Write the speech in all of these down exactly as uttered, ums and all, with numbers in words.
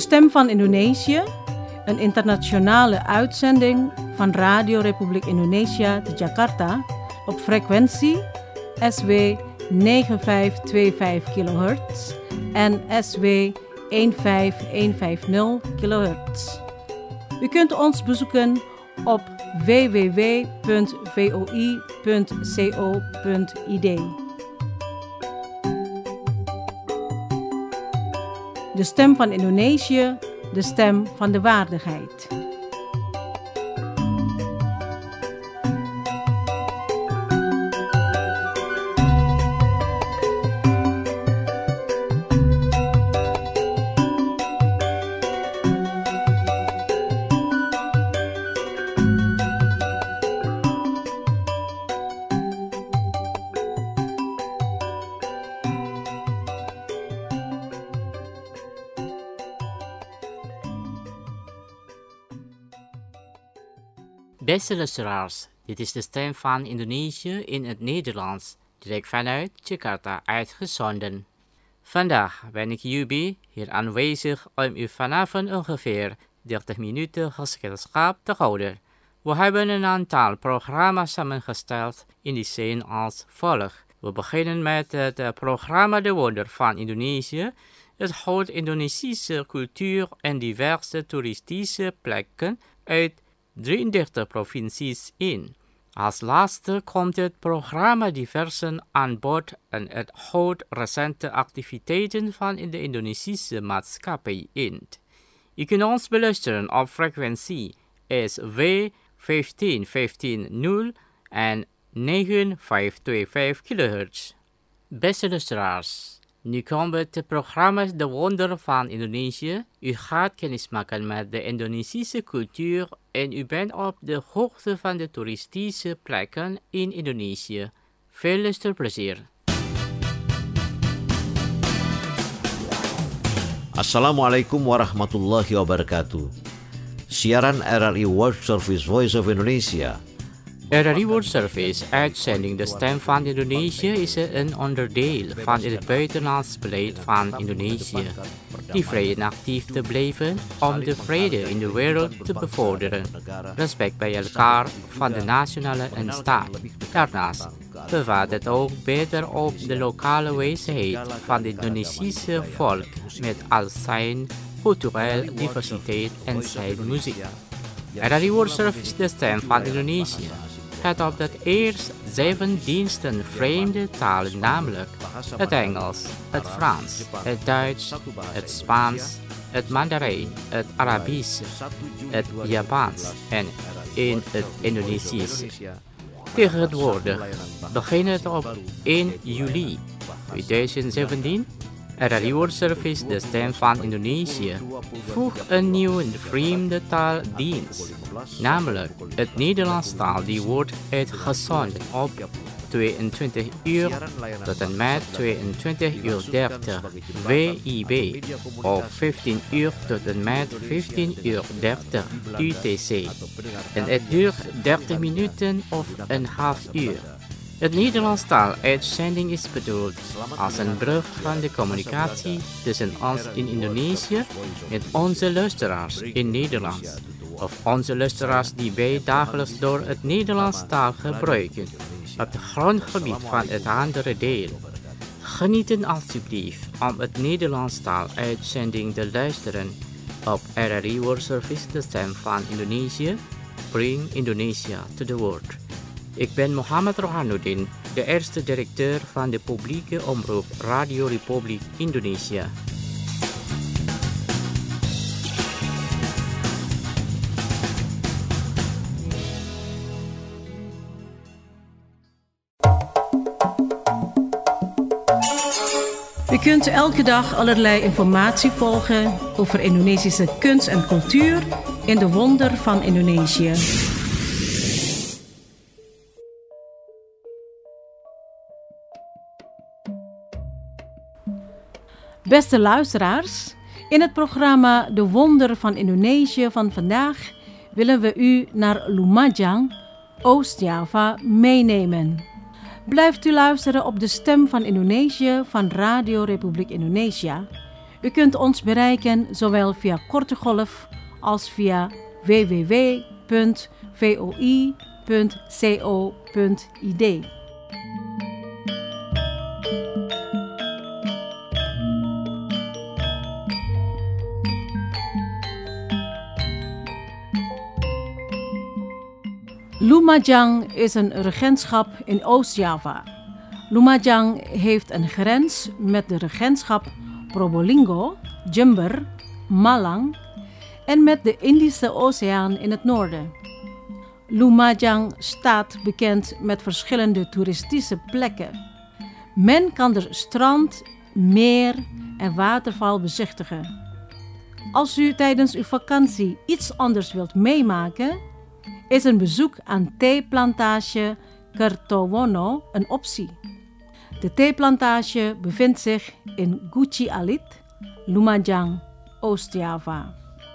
Stem van Indonesië, een internationale uitzending van Radio Republiek Indonesia te Jakarta op frequentie S W negen vijf twee vijf kilohertz en S W een vijf een vijf nul kilohertz. U kunt ons bezoeken op w w w punt v o i punt co punt i d. De stem van Indonesië, de stem van de waardigheid. Beste luisteraars, dit is de stem van Indonesië in het Nederlands, direct vanuit Jakarta uitgezonden. Vandaag ben ik Yubi hier aanwezig om u vanavond ongeveer dertig minuten gezelschap te houden. We hebben een aantal programma's samengesteld in die zin als volgt. We beginnen met het programma De Wonder van Indonesië. Het houdt Indonesische cultuur en diverse toeristische plekken uit drieëndertig provincies in. Als laatste komt het programma Diversen aan bod en het houdt recente activiteiten van de Indonesische maatschappij in. Je kunt ons beluisteren op frequentie S W vijftien vijftien nul en negen vijf twee vijf kilohertz. Beste luisteraars, nu komt het programma De Wonder van Indonesië. U gaat kennismaken met de Indonesische cultuur en u bent op de hoogte van de toeristische plekken in Indonesië. Veel luisterplezier. Assalamualaikum warahmatullahi wabarakatuh. Siaran R R I World Service Voice of Indonesia. R R I World Service, uitzending De Stem van Indonesië, is een onderdeel van het buitenlands beleid van Indonesië, die vrij en actief te blijven om de vrede in de wereld te bevorderen, respect bij elkaar van de nationale en staat. Daarnaast bevat het ook beter op de lokale wijsheid van het Indonesische volk met al zijn culturele diversiteit en zijn muziek. R R I World Service, De Stem van Indonesië, gaat op dat eerst zeven diensten vreemde talen, namelijk het Engels, het Frans, het Duits, het Spaans, het Mandarijn, het Arabisch, het Japans en in het Indonesisch. Tegenwoordig begint het op één juli tweeduizend zeventien. R R I World Service, De Stem van Indonesië, voegt een nieuwe vreemde taaldienst, namelijk het Nederlands taal, die wordt uitgezonden op tweeëntwintig uur tot en met tweeëntwintig uur dertig W I B of vijftien uur tot en met vijftien uur dertig U T C. En het duurt dertig minuten of een half uur. Het Nederlands taaluitzending is bedoeld als een brug van de communicatie tussen ons in Indonesië met onze luisteraars in Nederland, of onze luisteraars die wij dagelijks door het Nederlands taal gebruiken op het grondgebied van het andere deel. Genieten alsjeblieft om het Nederlands taaluitzending te luisteren op R R I World Service, De Stem van Indonesië. Bring Indonesia to the world. Ik ben Mohammed Rohanuddin, de eerste directeur van de publieke omroep Radio Republiek Indonesia. U kunt elke dag allerlei informatie volgen over Indonesische kunst en cultuur in De Wonder van Indonesië. Beste luisteraars, in het programma De Wonder van Indonesië van vandaag willen we u naar Lumajang, Oost-Java, meenemen. Blijft u luisteren op de Stem van Indonesië van Radio Republiek Indonesia. U kunt ons bereiken zowel via korte golf als via w w w punt v o i punt co punt i d. Lumajang is een regentschap in Oost-Java. Lumajang heeft een grens met de regentschap Probolinggo, Jember, Malang en met de Indische Oceaan in het noorden. Lumajang staat bekend met verschillende toeristische plekken. Men kan er strand, meer en waterval bezichtigen. Als u tijdens uw vakantie iets anders wilt meemaken, is een bezoek aan theeplantage Kertowono een optie. De theeplantage bevindt zich in Guci Alit, Lumajang, Oost-Java.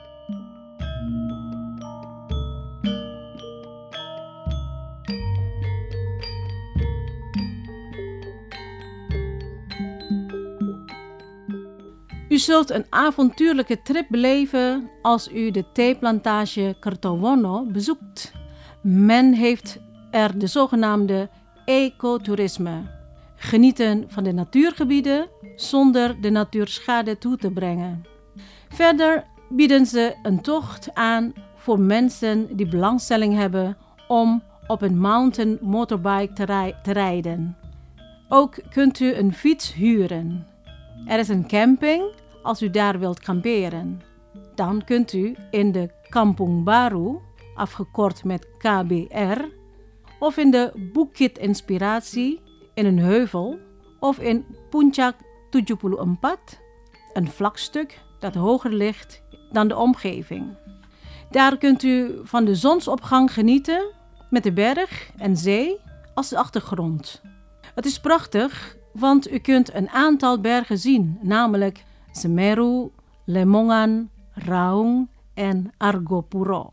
U zult een avontuurlijke trip beleven als u de theeplantage Kertowono bezoekt. Men heeft er de zogenaamde ecotourisme. Genieten van de natuurgebieden zonder de natuur schade toe te brengen. Verder bieden ze een tocht aan voor mensen die belangstelling hebben om op een mountain motorbike te, rij- te rijden. Ook kunt u een fiets huren. Er is een camping als u daar wilt kamperen. Dan kunt u in de Kampung Baru, afgekort met K B R, of in de Bukit Inspiratie in een heuvel, of in Puncak vierenzeventig, een vlak stuk dat hoger ligt dan de omgeving. Daar kunt u van de zonsopgang genieten met de berg en zee als de achtergrond. Het is prachtig, want u kunt een aantal bergen zien, namelijk Semeru, Lemongan, Raung en Argopuro.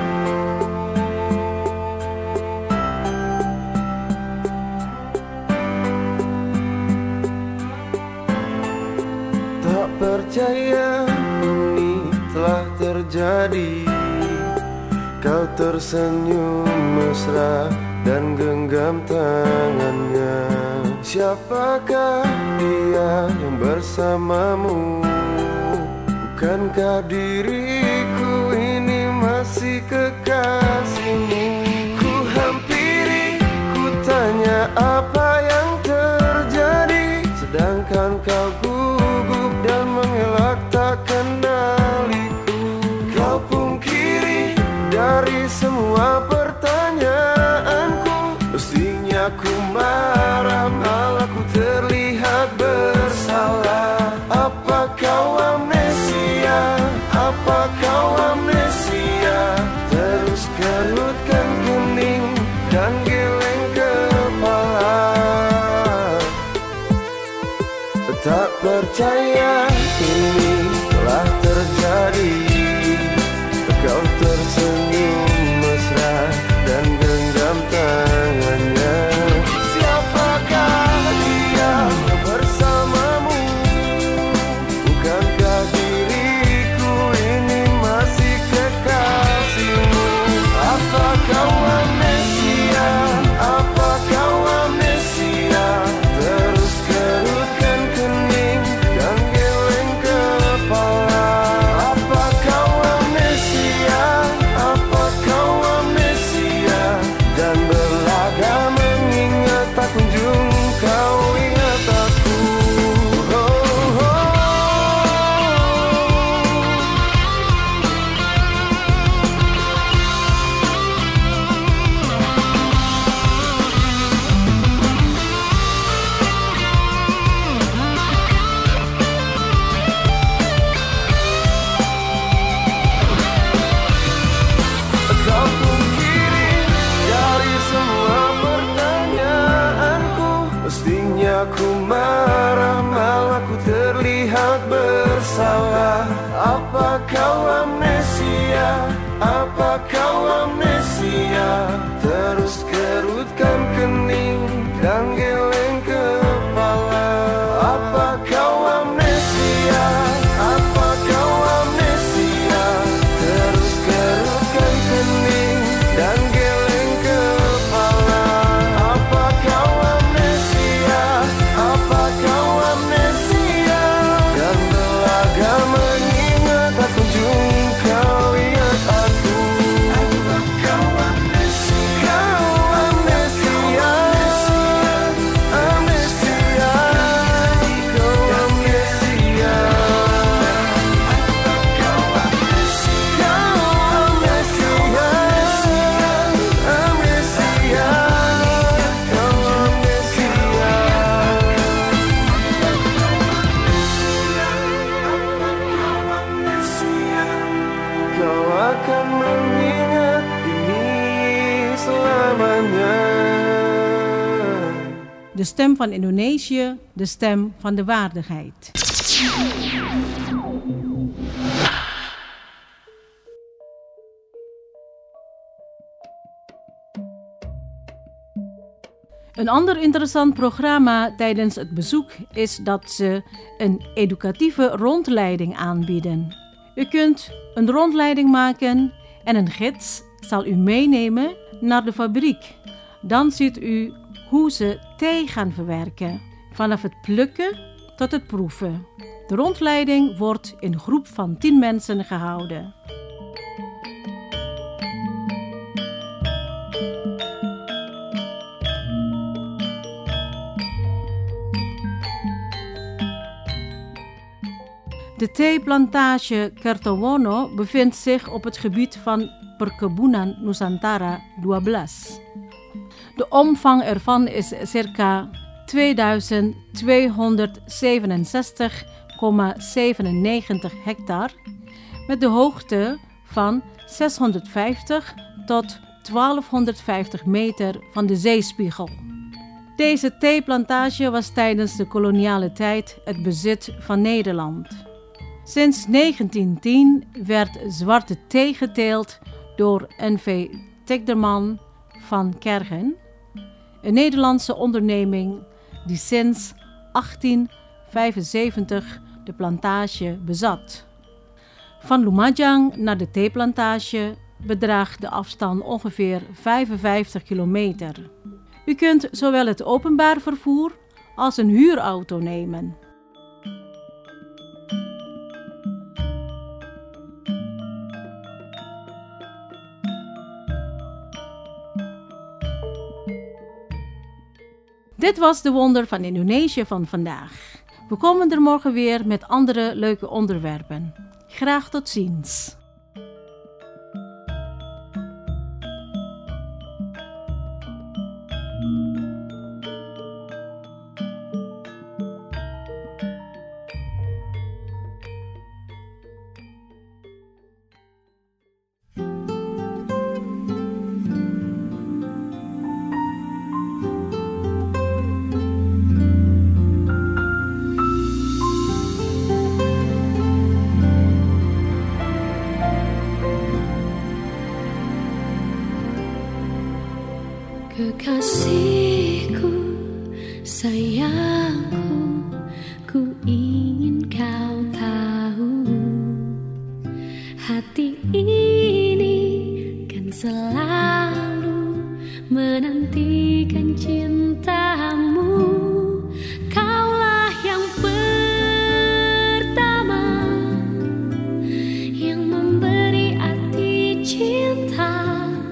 Tak percaya ini telah terjadi. Kau tersenyum mesra dan genggam tangannya. Siapakah dia yang bersamamu? Bukankah diriku ini masih kekasihmu? Ku hampiri, ku tanya apa yang terjadi, sedangkan kau gugup dan mengelak tak kenaliku. Kau pungkiri dari semua pertanyaanku. Mestinya ku marah, malah ku terlihat bersalah. Apa kau amnesia? Apa kau amnesia? Terus kerutkan kening dan geleng kepala. Tak percaya ini telah terjadi. Kau tersenyum mesra dan genggam tangannya. Siapakah dia bersamamu? Bukankah diriku ini masih kekasihmu? Apa kau amnesia? Apa kau amnesia? Terus kerutkan kening dan geleng De stem van Indonesië, de stem van de waardigheid. Een ander interessant programma tijdens het bezoek is dat ze een educatieve rondleiding aanbieden. U kunt een rondleiding maken en een gids zal u meenemen naar de fabriek. Dan ziet u hoe ze thee gaan verwerken, vanaf het plukken tot het proeven. De rondleiding wordt in een groep van tien mensen gehouden. De theeplantage Kertowono bevindt zich op het gebied van Perkebunan Nusantara tweeëntwintig. De omvang ervan is circa tweeduizend tweehonderdzevenenzestig komma zevenennegentig hectare met de hoogte van zeshonderdvijftig tot twaalfhonderdvijftig meter van de zeespiegel. Deze theeplantage was tijdens de koloniale tijd het bezit van Nederland. Sinds negentien tien werd zwarte thee geteeld door N V Tegderman van Kergen, een Nederlandse onderneming die sinds achttien vijfenzeventig de plantage bezat. Van Lumajang naar de theeplantage bedraagt de afstand ongeveer vijfenvijftig kilometer. U kunt zowel het openbaar vervoer als een huurauto nemen. Dit was de wonder van Indonesië van vandaag. We komen er morgen weer met andere leuke onderwerpen. Graag tot ziens. Kekasihku, sayangku, ku ingin kau tahu, hati ini kan selalu menantikan cintamu. Kaulah yang pertama yang memberi arti cinta.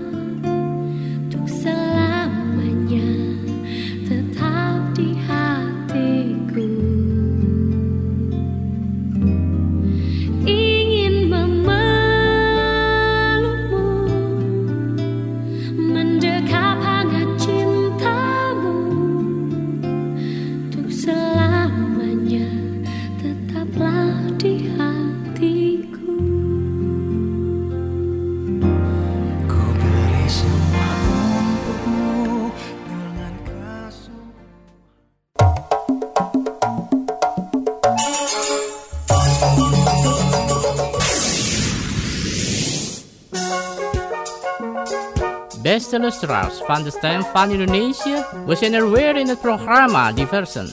Beste luisteraars van de Stem van Indonesië, we zijn er weer in het programma Diversen.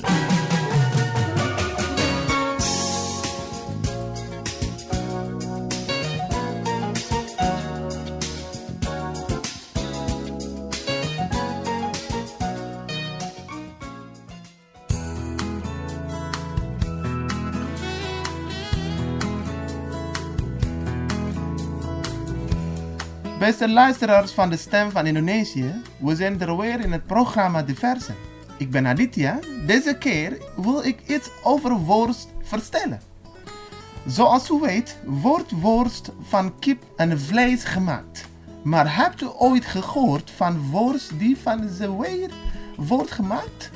Beste luisteraars van de Stem van Indonesië, we zijn er weer in het programma Diversen. Ik ben Aditya. Deze keer wil ik iets over worst vertellen. Zoals u weet, wordt worst van kip en vlees gemaakt. Maar hebt u ooit gehoord van worst die van zeewier wordt gemaakt?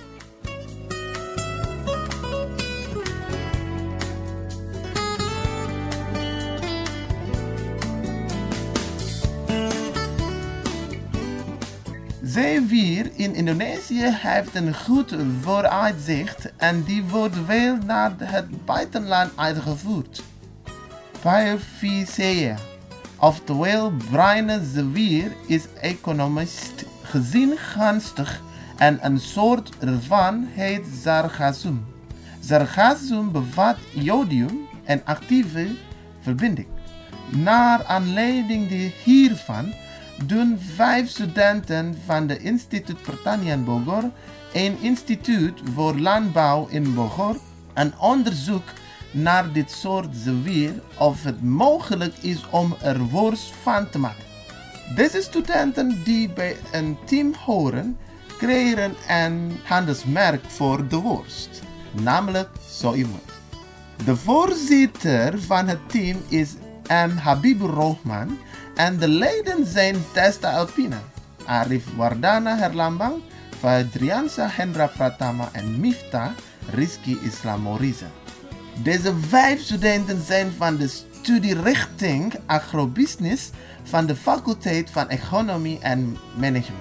Zeewier in Indonesië heeft een goed vooruitzicht en die wordt wel naar het buitenland uitgevoerd. Paivisea, oftewel bruine zeewier, is economisch gezien gunstig en een soort ervan heet sargassum. Sargassum bevat jodium en actieve verbinding. Naar aanleiding hiervan doen vijf studenten van de Instituut Pertanian Bogor, een instituut voor landbouw in Bogor, een onderzoek naar dit soort zeewier of het mogelijk is om er worst van te maken. Deze studenten die bij een team horen, creëren een handelsmerk voor de worst, namelijk zo iemand. De voorzitter van het team is M. Habibur Rahman en de leden zijn Testa Alpina, Arif Wardana Herlambang, Fadriansa Hendra Pratama en Miftah Rizky Islamoriza. Deze vijf studenten zijn van de studierichting Agrobusiness van de faculteit van Economie en Management.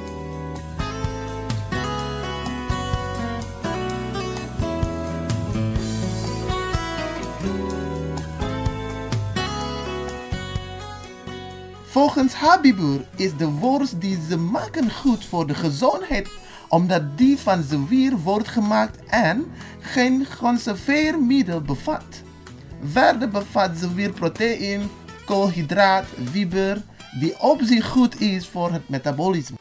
Volgens Habibur is de worst die ze maken goed voor de gezondheid, omdat die van zeewier wordt gemaakt en geen conserveermiddel bevat. Verder bevat zeewier proteïne, koolhydraat, fiber, die op zich goed is voor het metabolisme.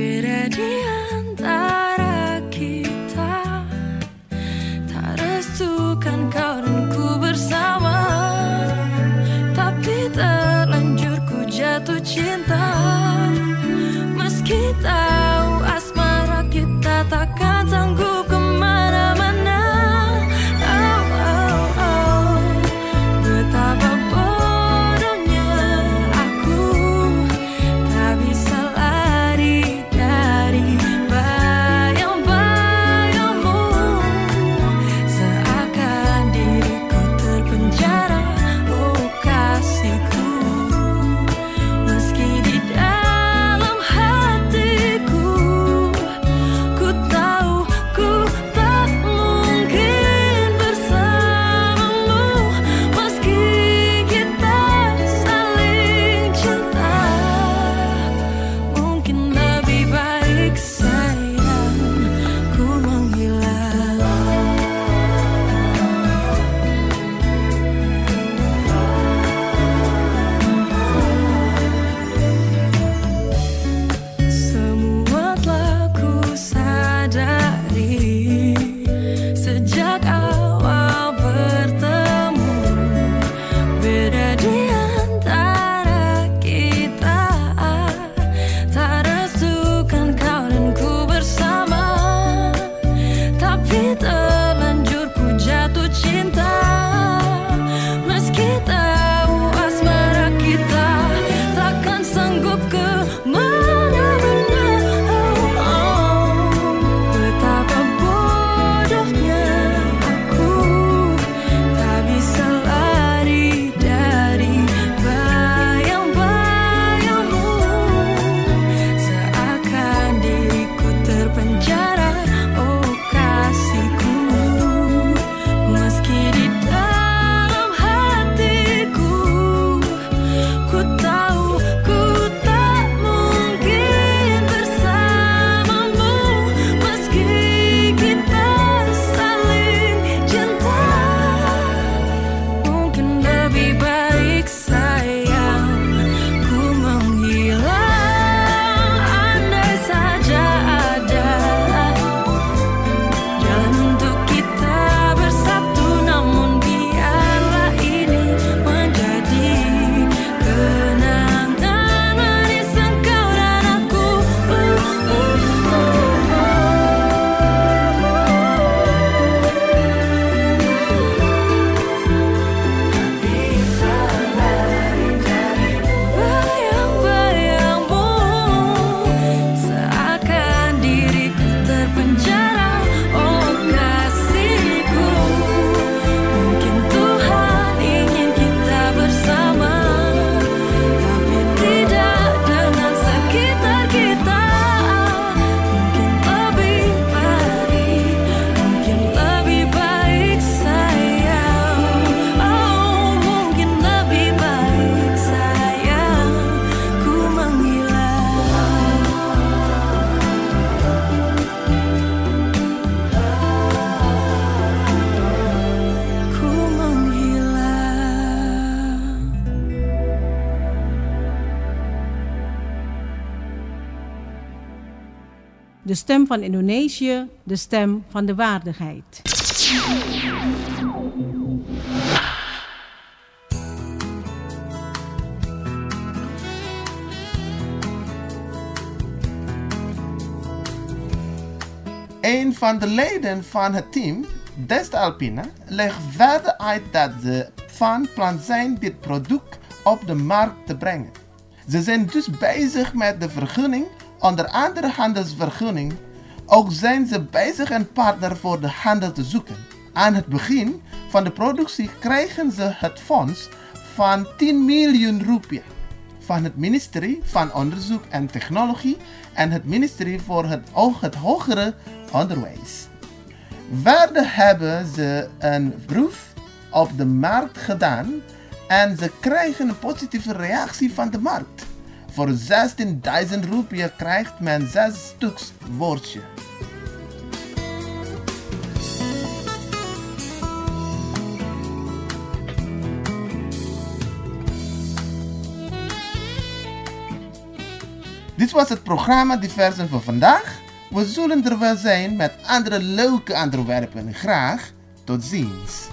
Di antara kita tak restu De stem van Indonesië, de stem van de waardigheid. Een van de leden van het team, Desta Alpina, legt verder uit dat ze van plan zijn dit product op de markt te brengen. Ze zijn dus bezig met de vergunning, onder andere handelsvergunning. Ook zijn ze bezig een partner voor de handel te zoeken. Aan het begin van de productie krijgen ze het fonds van tien miljoen rupiah van het ministerie van Onderzoek en Technologie en het ministerie voor het, het hogere onderwijs. Verder hebben ze een proef op de markt gedaan en ze krijgen een positieve reactie van de markt. Voor zestienduizend rupiah krijgt men zes stuks worstje. Dit was het programma Diversen voor vandaag. We zullen er wel zijn met andere leuke onderwerpen. Graag tot ziens.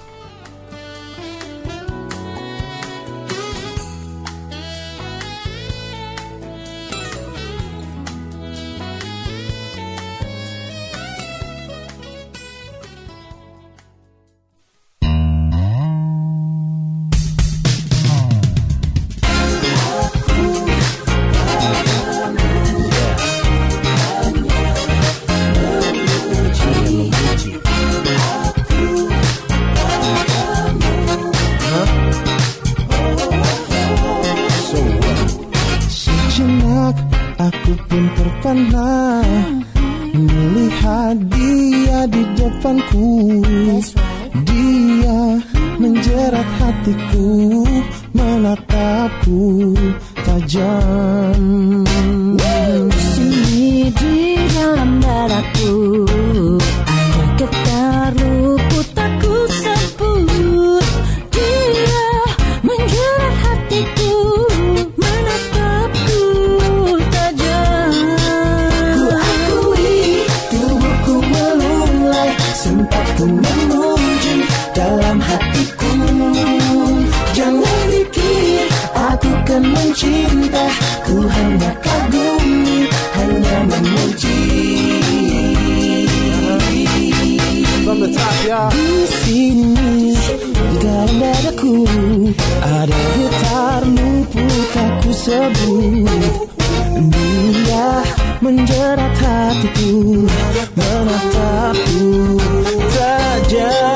Aku pun terpana melihat dia di depanku. Dia menjerat hatiku, menatapku tajam. Di sini di dalam dadaku ada getar luput tak ku sebut. Dia menjerat hatiku, menatapku tajam. Ku akui tubuhku melulai, sempat ku memuji dalam hatiku. Jangan pikir aku kan mencinta, ku hanya kagumi, hanya memuji. From the top, y'all. Di sini di dalam dadaku ada getar luput aku sebut. Dia menjerat hatiku, menatapku tajam.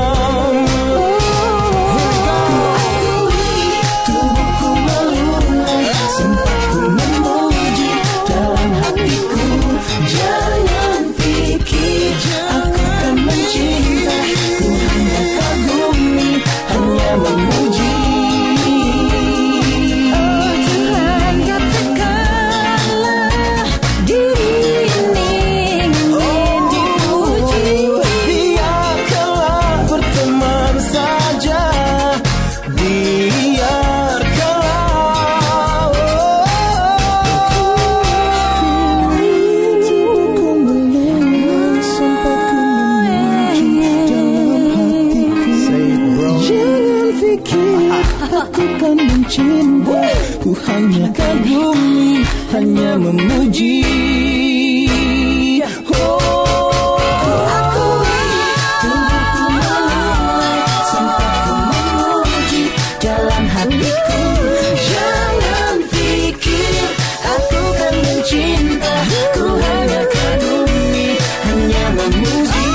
Ku hanya kagumi, hanya memuji. Oh, ku akui tubuhku melulai, sempat ku memuji dalam hatiku. Jangan pikir aku kan mencinta, ku hanya kagumi, hanya memuji.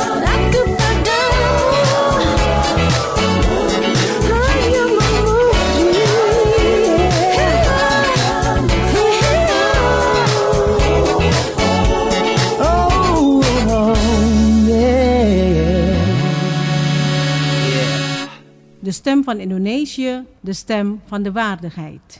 Aku padamu hanya memuji. stem van Indonesië, de stem van de waardigheid.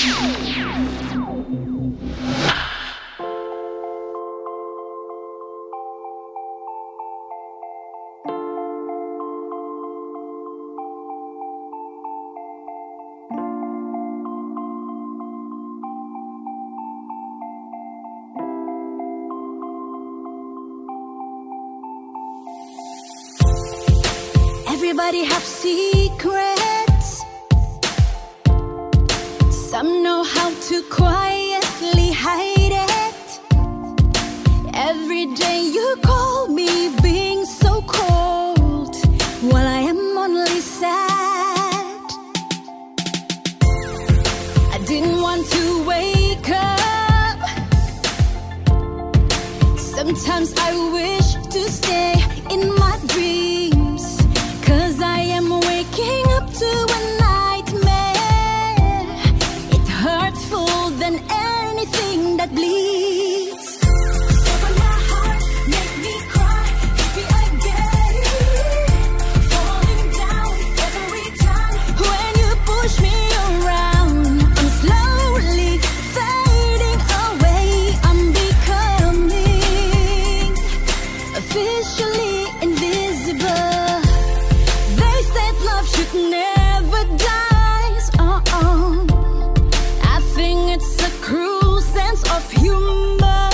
Everybody have secrets. Some know how to quietly hide it. Every day you call me being so cold, while I am only sad. I didn't want to wake up. Sometimes I wish to stay in my dreams, 'cause I am waking up to a nightmare. It hurts full than anything that bleeds. Step on my heart, make me cry, hit me again. Falling down every time when you push me around. I'm slowly fading away. I'm becoming officially invisible. They said love should never die. Uh-uh. I think it's a cruel sense of humor.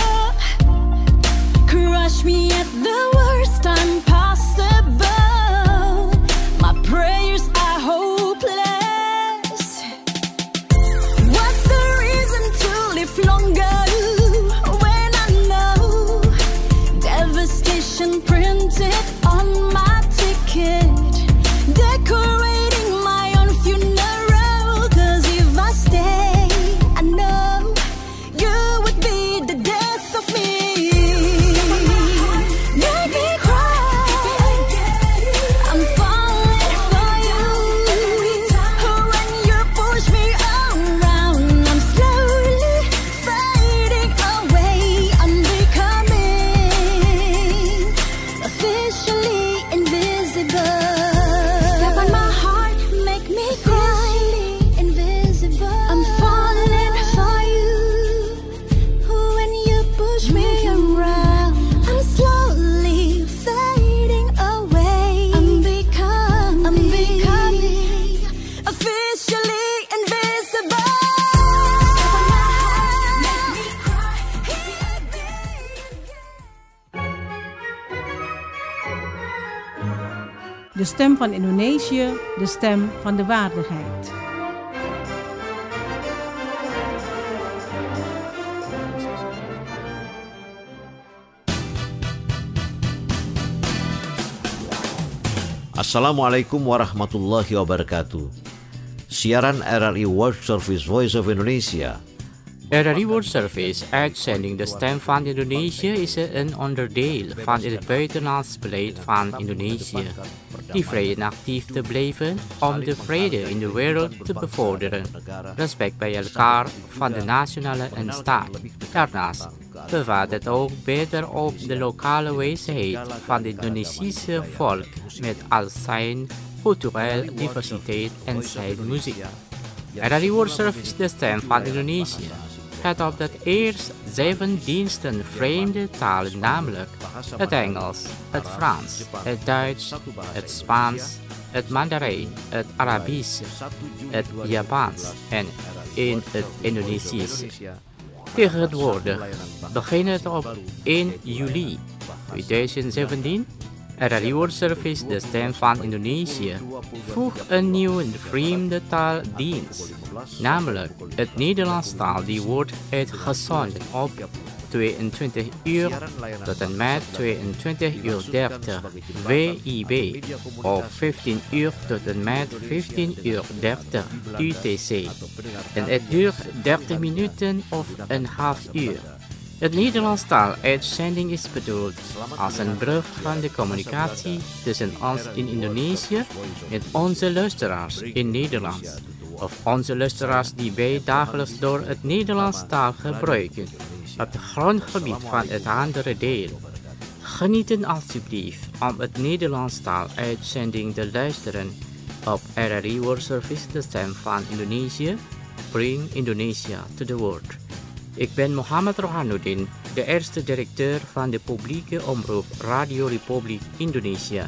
Crush me at the worst time possible. My prayers are hopeless. What's the reason to live longer when I know devastation printed on my ticket? Decorating my own funeral, 'cause if I stay, I know you would be the death of me. Make me cry, I'm falling for you. When you push me around, I'm slowly fading away. I'm becoming officially invisible. Step on my heart, make me cry. Invisible. I'm falling for you. When you push me around, I'm slowly fading away. I'm becoming, I'm becoming officially invisible. Step on my heart, make me cry. Hit me again. De stem van Indonesië, de stem van de waardigheid. Assalamualaikum warahmatullahi wabarakatuh. Siaran R R I World Service Voice of Indonesia. R R I World Service, uitzending De Stem van Indonesië, is een onderdeel van het buitenlands beleid van Indonesië, die vrij en actief te blijven om de vrede in de wereld te bevorderen, respect bij elkaar van de nationale en staat. Daarnaast bevat het ook beter op de lokale wijsheid van het Indonesische volk met al zijn culturele diversiteit en zijn muziek. R R I World Service, De Stem van Indonesië, gaat op dat eerst zeven diensten vreemde talen, namelijk het Engels, het Frans, het Duits, het Spaans, het Mandarijn, het Arabisch, het Japans en in het Indonesisch. Tegenwoordig begint het op één juli tweeduizend zeventien. R R I World Service, De Stem van Indonesië, voegt een nieuwe vreemde taaldienst, namelijk het Nederlands taal, die wordt uitgezonden op tweeëntwintig uur tot en met tweeëntwintig uur dertig W I B of vijftien uur tot en met vijftien uur dertig U T C. En het duurt dertig minuten of een half uur. Het Nederlands taaluitzending is bedoeld als een brug van de communicatie tussen ons in Indonesië en onze luisteraars in Nederland, of onze luisteraars die wij dagelijks door het Nederlands taal gebruiken op het grondgebied van het andere deel. Genieten alsjeblieft om het Nederlands taaluitzending te luisteren of R R I World Service, de Stem van Indonesië, Bring Indonesia to the World. Ik ben Mohammed Rohanuddin, de eerste directeur van de publieke omroep Radio Republiek Indonesia.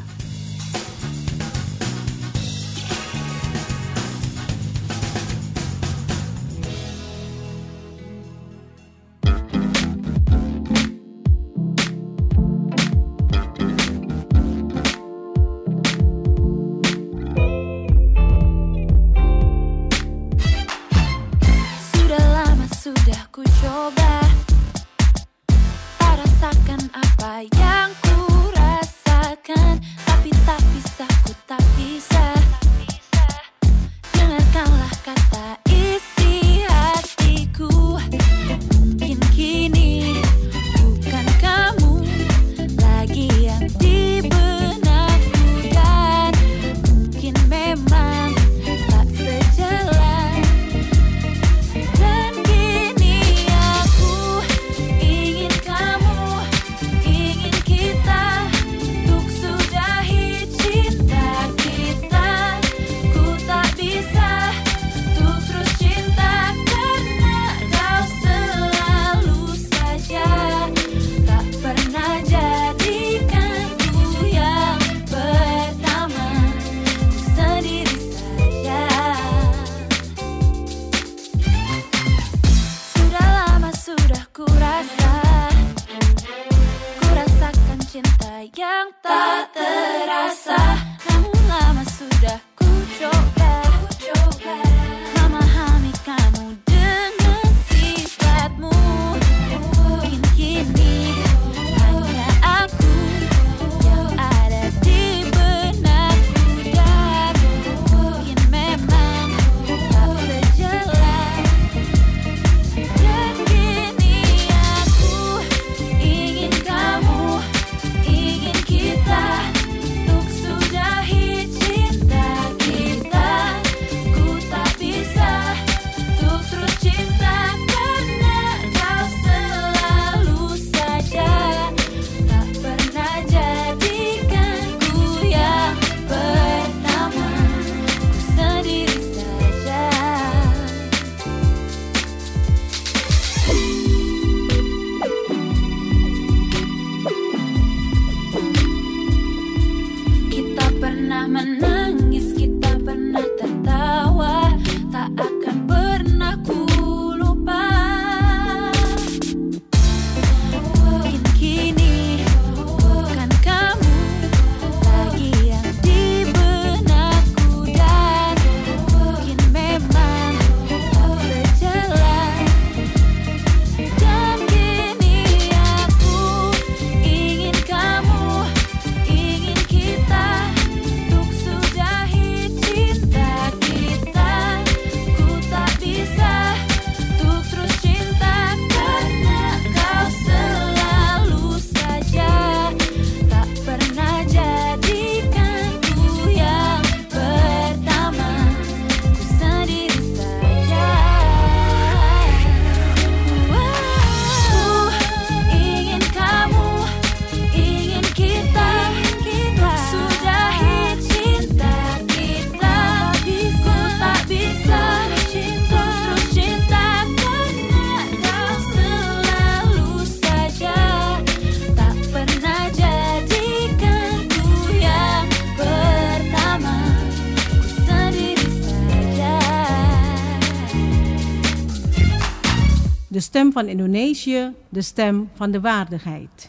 De stem van Indonesië, de stem van de waardigheid.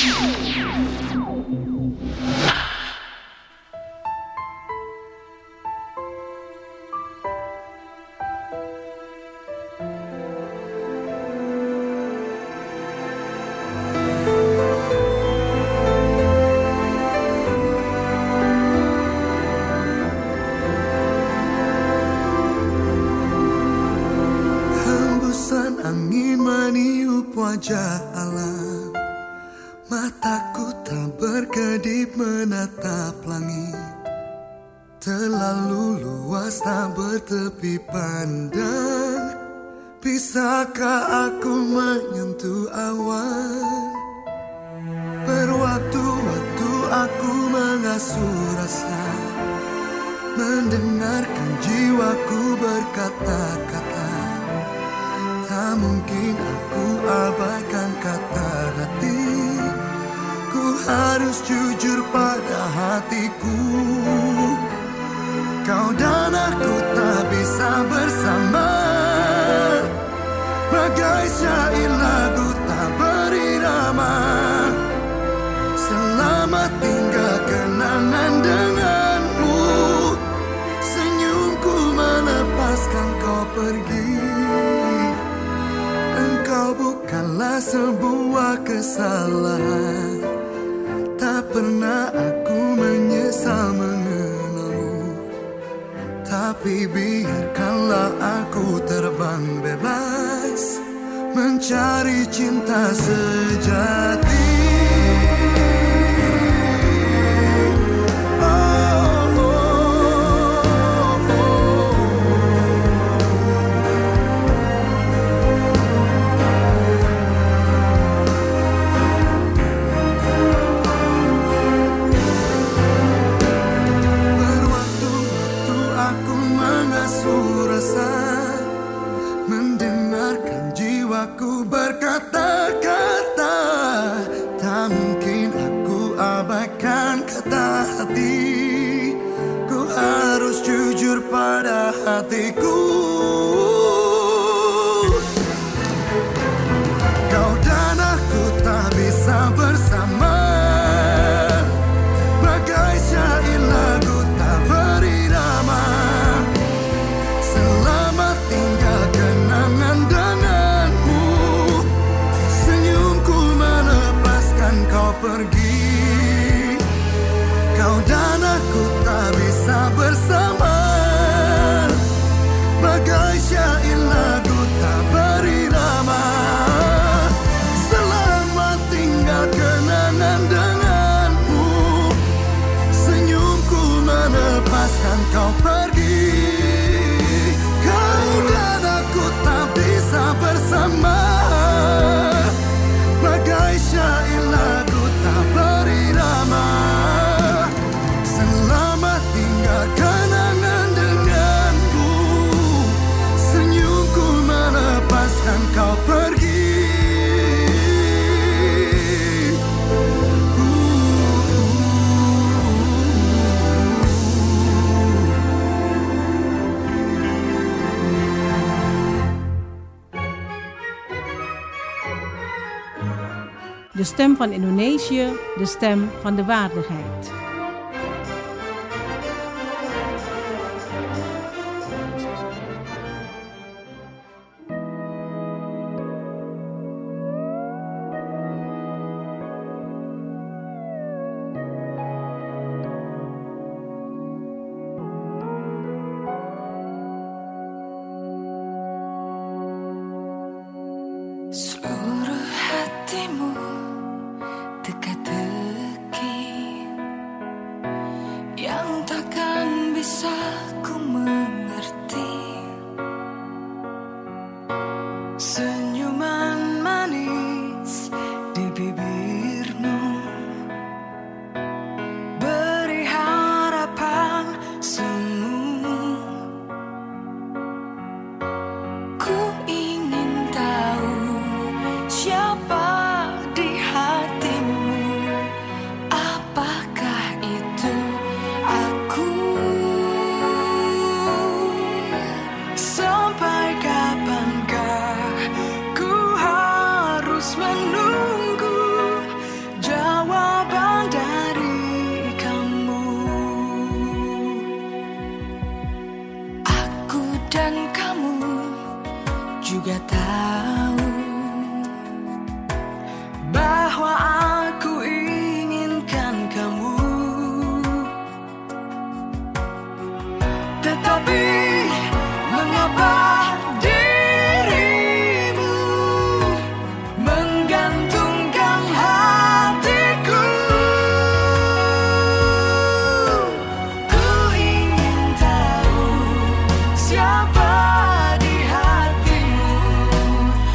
Wajah alam, mataku tak berkedip menatap langit. Terlalu luas tak bertepi pandang. Bisakah aku menyentuh awan? Berwaktu-waktu aku mengasuh rasa mendengarkan jiwaku berkata-kata. Tak mungkin aku abaikan kata hati. Ku harus jujur pada hatiku. Kau dan aku tak bisa bersama, bagai syair lagu tak berirama. Selamat tinggal kenangan denganmu. Senyumku melepaskan kau pergi. Engkau bukanlah sebuah kesalahan. Tak pernah aku menyesal mengenalmu. Tapi biarkanlah aku terbang bebas, mencari cinta sejati. Aku berkata-kata, tak mungkin aku abaikan kata hati. Ku harus jujur pada hatiku. Kau dan aku tak bisa bersama, bagai syair lagu tak berirama. Selamat tinggal kenangan denganmu. Senyumku melepaskan kau pergi. Kau dan aku tak bisa bersama, bagai syair lagu tak berirama. Selamat tinggal kenangan denganmu. Senyumku melepaskan kau pergi. Kau dan aku tak bisa bersama, bagai syair lagu tak berirama. Selamat tinggal kenangan denganku. Senyumku melepaskan kau pergi. De stem van Indonesië, de stem van de waardigheid. Seluruh hatimu teka-teki yang takkan bisa ku mengerti. Senyuman manis di bibirmu beri harapan semu. Ku ingin tahu siapa di hatimu. Apakah itu aku? Sampai kapankah ku harus menunggu jawaban dari kamu? Aku dan kamu juga tahu bahwa aku inginkan kamu. Tetapi mengapa dirimu menggantungkan hatiku? Ku ingin tahu siapa di hatimu.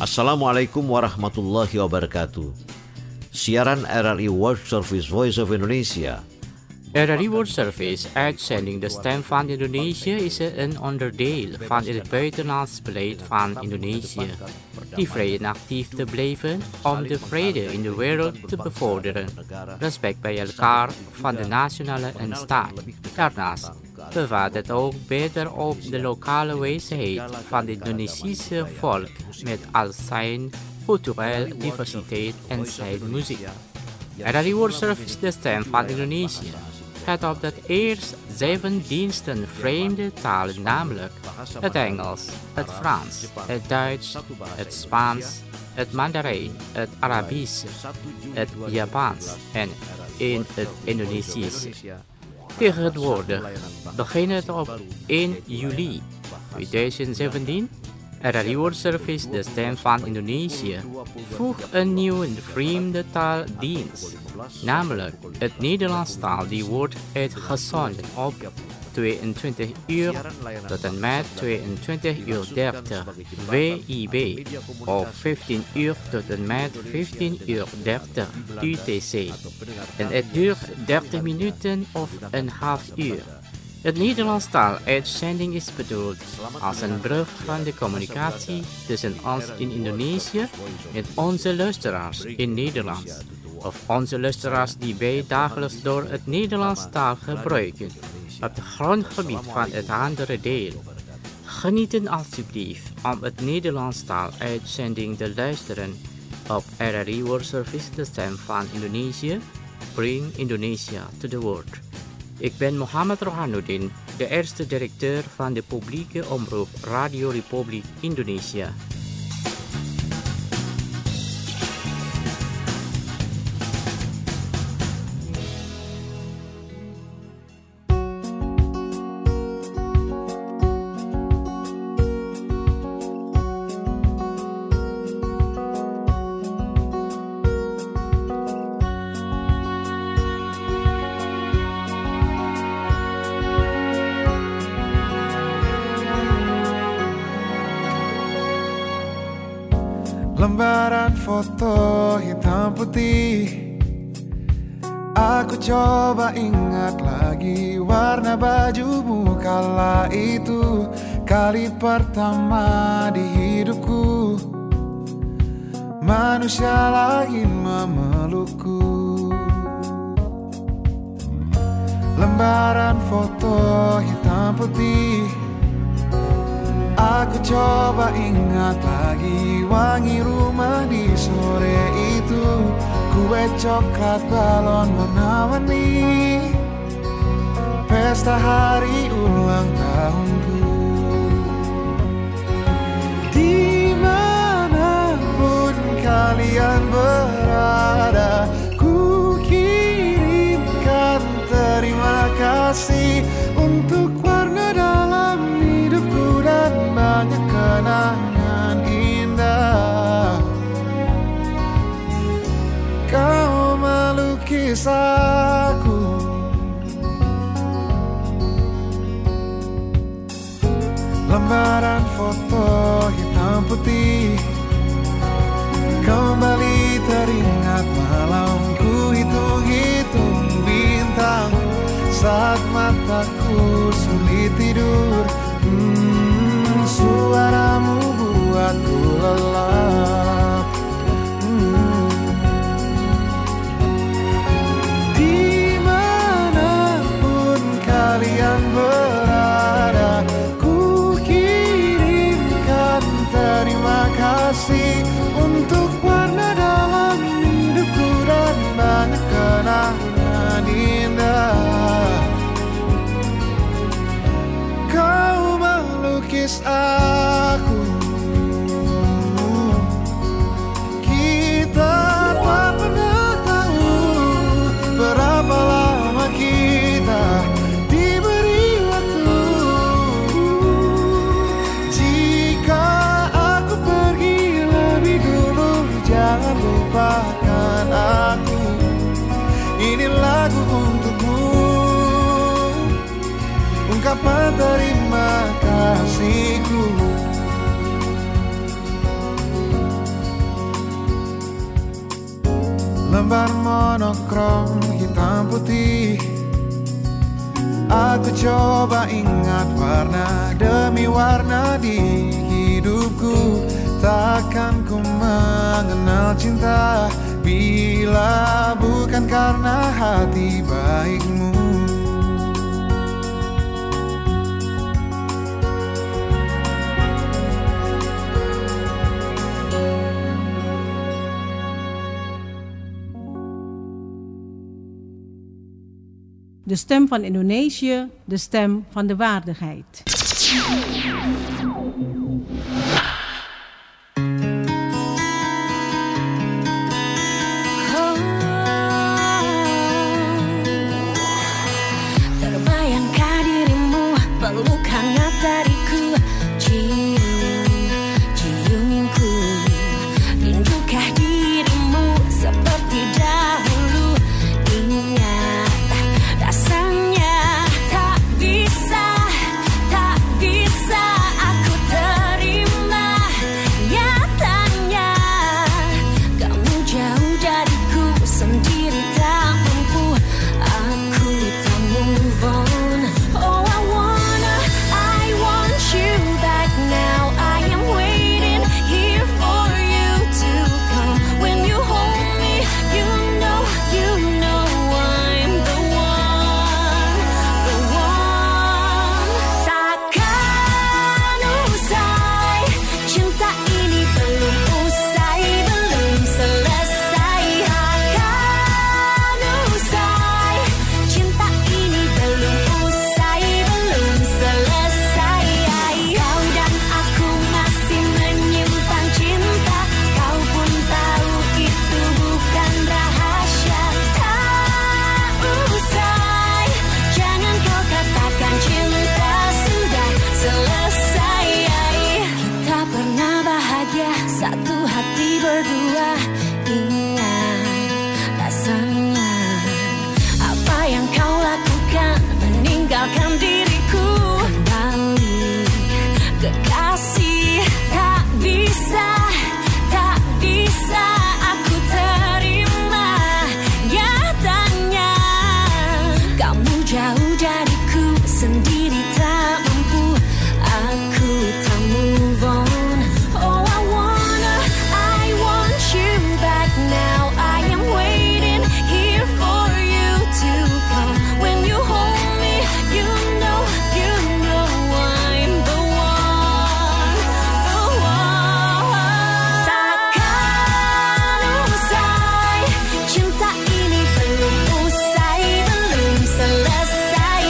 Assalamualaikum warahmatullahi wabarakatuh. Siaran R R I World Service Voice of Indonesia. R R I World Service uitzending de Stem van Indonesië is een onderdeel van het buitenlands beleid van Indonesië, die vrij en actief te blijven om de vrede in de wereld te bevorderen, respect bij elkaar van de nationale en staat. Daarnaast bevat het ook beter op de lokale wijsheid van het Indonesische volk met al zijn culturele diversiteit en zijn muziek. R R I World Service, de Stem van Indonesië, gaat op dat eerst zeven diensten vreemde talen, namelijk het Engels, het Frans, het Duits, het Spaans, het Mandarijn, het Arabisch, het Japans en in het Indonesisch. Tegenwoordig begint het op één juli tweeduizend zeventien. R R I World Service, de Stem van Indonesië, voegt een nieuwe vreemde taaldienst, namelijk het Nederlands taal, die wordt uitgezonden op tweeëntwintig uur tot en met tweeëntwintig uur dertig W I B of vijftien uur tot en met vijftien uur dertig U T C. En het duurt dertig minuten of een half uur. Het Nederlands taaluitzending is bedoeld als een brug van de communicatie tussen ons in Indonesië en onze luisteraars in Nederland, of onze luisteraars die wij dagelijks door het Nederlands taal gebruiken op het grondgebied van het andere deel. Genieten alsjeblieft om het Nederlands taaluitzending te luisteren op R R I World Service, de Stem van Indonesië. Bring Indonesia to the world. Ik ben Mohammed Rohanuddin, de eerste directeur van de publieke omroep Radio Republiek Indonesia. Lembaran foto hitam putih, aku coba ingat lagi warna bajumu kala itu, kali pertama di hidupku manusia lain memelukku. Lembaran foto hitam putih, aku coba ingat lagi wangi rumah di sore itu, kue coklat balon warna-warni, pesta hari ulang tahunku. Dimanapun kalian berada, ku kirimkan terima kasih untuk warna dalam hidupku dan banyak kenangan indah. Kau melukis aku, lembaran foto hitam putih, kembali teringat malamku hitung-hitung bintang saat mataku sulit tidur. Hmm, suaramu buatku lelap. Hmm. Dimanapun kalian berada, ku kirimkan terima kasih untuk warna dalam hidupku dan banyak kenangan indah. Kau melukis aku, kita tak pernah tahu berapa lama kita diberi waktu. Jika aku pergi lebih dulu, jangan lupakan aku. Ini lagu untukmu, ungkapan terima kasihku. gambar monokrom hitam putih. Aku coba ingat warna demi warna di hidupku. Takkan ku mengenal cinta bila bukan karena hati baikmu. De stem van Indonesië, de stem van de waardigheid. Terbayangkan dirimu, peluk hangat dariku, cium, ciumku. Rindukah dirimu seperti dahulu? Ingat rasanya tak bisa, tak bisa aku terima nyatanya. Kamu jauh dariku, sendiri tak mampu, aku tak move on. Oh, I wanna, I want you back now. I am waiting here for you to come. When you hold me, you know, you know I'm the one, the one. Takkan usai, cinta ini belum usai, belum selesai. Takkan usai, cinta ini belum usai, belum selesai. Kau dan aku masih menyimpan cinta, kau pun tahu itu bukan rahasia. Tak usai, jangan kau katakan cinta sudah selesai. Kita pernah bahagia, satu hati berdua. Ingat rasanya, apa yang kau lakukan, meninggalkan diriku. Kembali kekasih, tak bisa, tak bisa aku terima nyatanya. Kamu jauh dariku, sendiri tak mampu, aku tak move on. Oh, I wanna, I want you back now. I am waiting here for you to come. When you hold me, you know, you know I'm the one, the one. Takkan usai, cinta ini belum usai, belum selesai.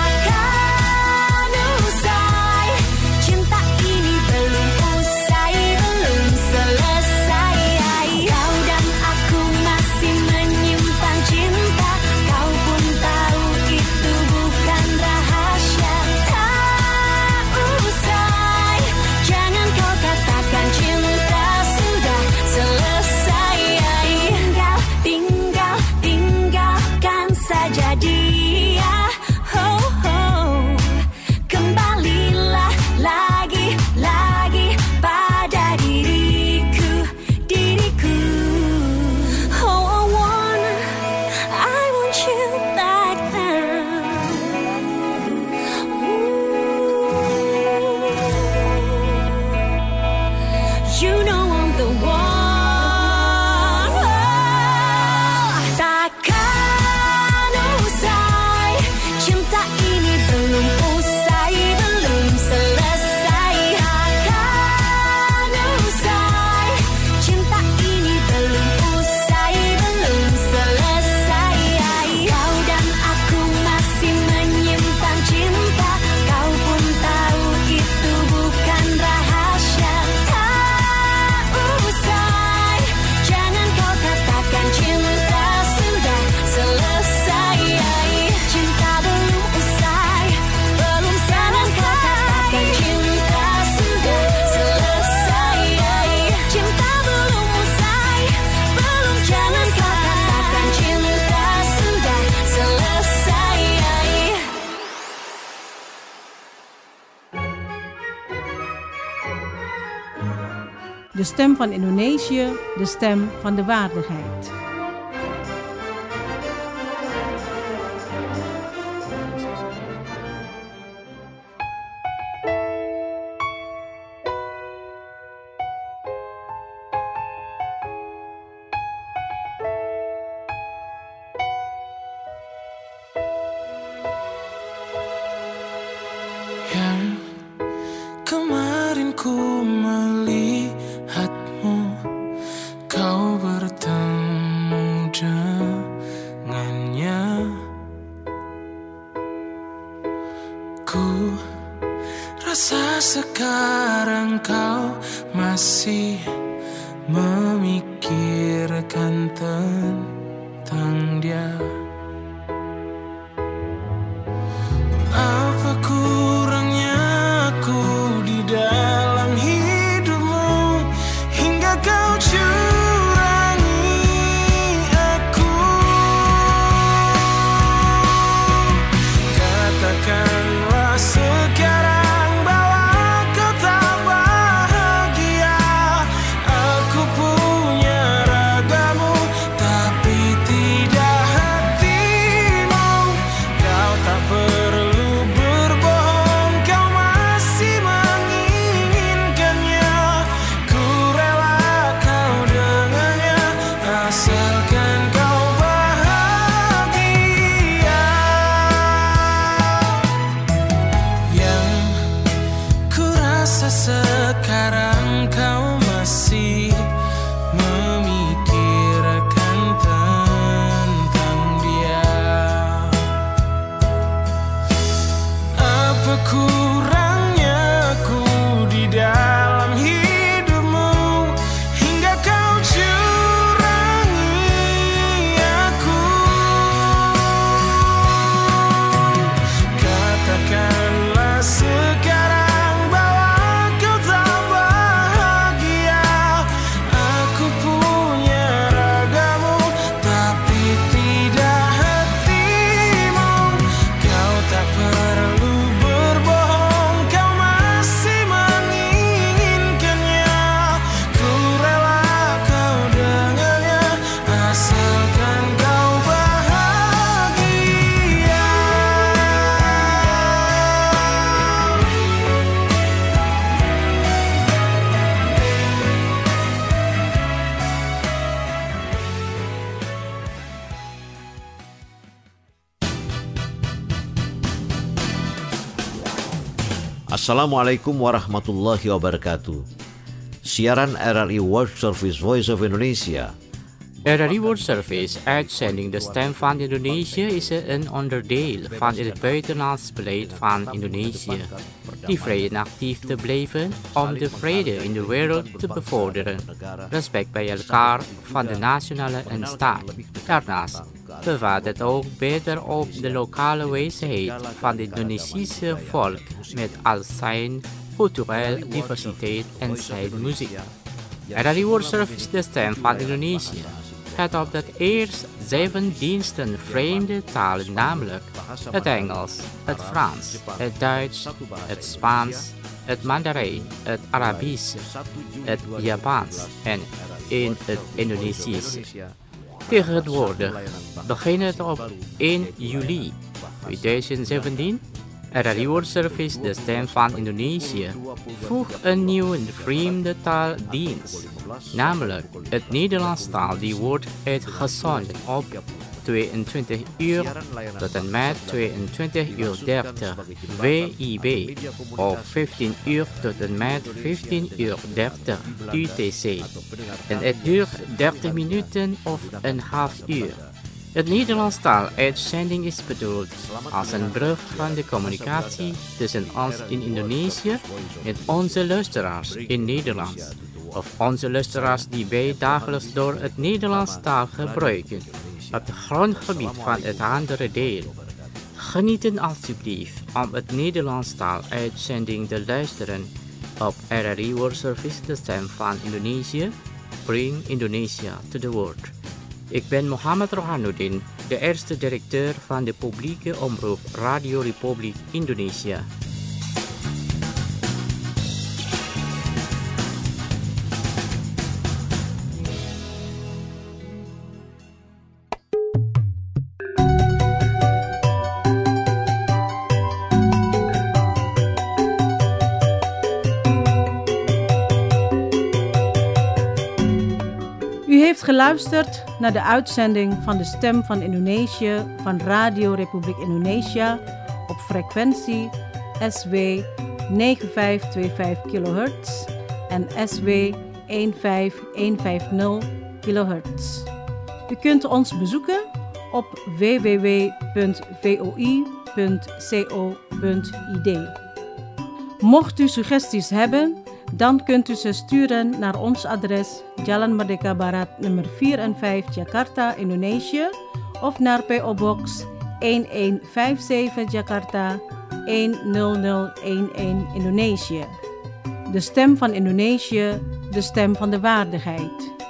Takkan usai, cinta ini belum usai, belum selesai. Kau dan aku masih menyimpan cinta, kau pun tahu itu bukan rahasia. Tak usai, jangan kau katakan cinta sudah selesai. Tinggal, tinggal, tinggalkan saja dia. Oh, oh. Kembalilah lagi, lagi pada diriku, diriku. Oh, I wanna, I want you back now. You know I'm the one. Takkan usai, cinta ini belum usai, belum selesai. Takkan usai, cinta ini belum usai, belum selesai. Kau dan aku masih menyimpan cinta, kau pun tahu itu bukan rahasia. Tak usai, jangan kau katakan cinta sudah selesai. Cinta belum usai, belum selesai. Kau katakan cinta sudah selesai. Cinta belum usai, belum, jangan kau katakan cinta sudah selesai. De stem van Indonesië, de stem van de waardigheid. Yang kemarin ku melihatmu, kau bertemu dengannya. Ku rasa sekarang kau masih memikirkan tentang dia. Apa kurangnya aku di dalam hidupmu hingga kau curangi aku? Katakanlah sekarang bahwa kau tak bahagia. Aku punya ragamu tapi tidak hatimu. Kau tak perlu berbohong, kau masih menginginkannya. Ku rela kau dengannya, asalkan kau bahagia. Yang ku rasa sekarang kau masih memikirkan tentang dia. Apa kurangnya aku di dalam hidupmu hingga kau curangi aku? Katakanlah sekarang bahwa kau tak bahagia. Aku punya ragamu tapi tidak hatimu. Kau tak perlu berbohong, kau masih menginginkannya. Ku rela kau dengannya, asalkan kau bahagia. Assalamualaikum warahmatullahi wabarakatuh. Siaran R R I World Service Voice of Indonesia. R R I World Service uitzending de Stem van Indonesië is een onderdeel van het buitenlands beleid van Indonesië, die vrij en actief te blijven om de vrede in de wereld te bevorderen, respect bij elkaar van de nationale en staat. Daarnaast bewaart het ook beter op de lokale wijsheid van het Indonesische volk met al zijn culturele diversiteit en zijn muziek. R R I World Service is de stem van Indonesië. Het op dat eerst zeven diensten vreemde talen, namelijk het Engels, het Frans, het Duits, het Spaans, het Mandarijn, het Arabisch, het Japans en in het Indonesisch. Tegenwoordig begint het op één juli tweeduizend zeventien. R R I World Service, de stem van Indonesië, voegt een nieuwe vreemde taaldienst, namelijk het Nederlands taal. Die wordt uitgezonden op tweeëntwintig uur tot en met tweeëntwintig uur dertig W I B of vijftien uur tot en met vijftien uur dertig U T C. En het duurt dertig minuten of een half uur. Het Nederlands taaluitzending is bedoeld als een brug van de communicatie tussen ons in Indonesië en onze luisteraars in Nederland, of onze luisteraars die wij dagelijks door het Nederlands taal gebruiken op het grondgebied van het andere deel. Genieten alsjeblieft om het Nederlands taaluitzending te luisteren op R R I World Service, de stem van Indonesië. Bring Indonesia to the world. Ik ben Mohammed Rohanuddin, de eerste directeur van de publieke omroep Radio Republiek Indonesië. U heeft geluisterd naar de uitzending van de Stem van Indonesië van Radio Republiek Indonesië op frequentie S W negen vijf twee vijf kilohertz en S W een vijf een vijf nul kilohertz. U kunt ons bezoeken op w w w punt v o i punt co punt i d. Mocht u suggesties hebben, dan kunt u ze sturen naar ons adres Jalan Merdeka Barat nummer vier en vijf Jakarta, Indonesië of naar P O Box een een vijf zeven Jakarta een nul nul een een Indonesië. De stem van Indonesië, de stem van de waardigheid.